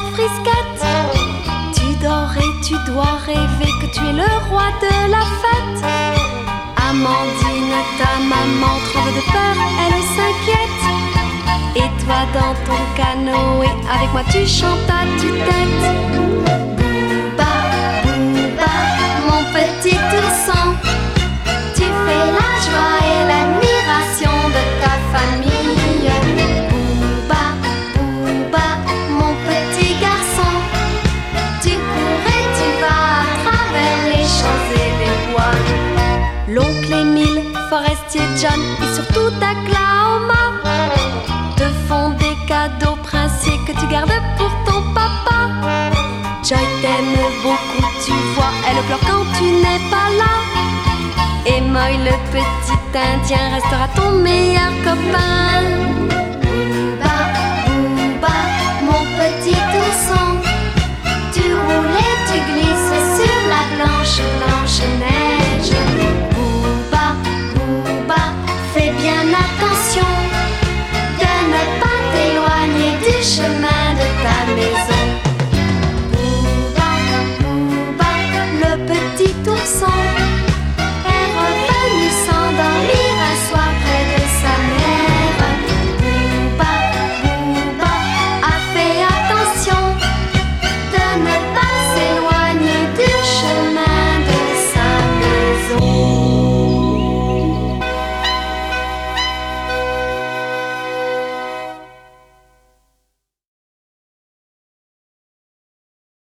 leur frisquette. Tu dors et tu dois rêver que tu es le roi de la fête. Amandine, ta maman tremble de peur, elle s'inquiète. Et toi dans ton canoë, avec moi tu chantes à tue-tête. Booba, Booba, mon petit ourson, tu fais la joie et l'admiration de ta famille. Booba, Booba, mon petit garçon, tu cours et tu vas à travers les champs et les bois. L'oncle Émile, Forestier John et surtout Oklahoma te font des cadeaux princiers que tu gardes pour ton papa. Joy t'aime beaucoup, tu vois, elle pleure quand tu n'es pas là. Et Moy, le petit indien, restera ton meilleur copain. Booba, Booba, mon petit ourson, tu roules et tu glisses sur la blanche neige.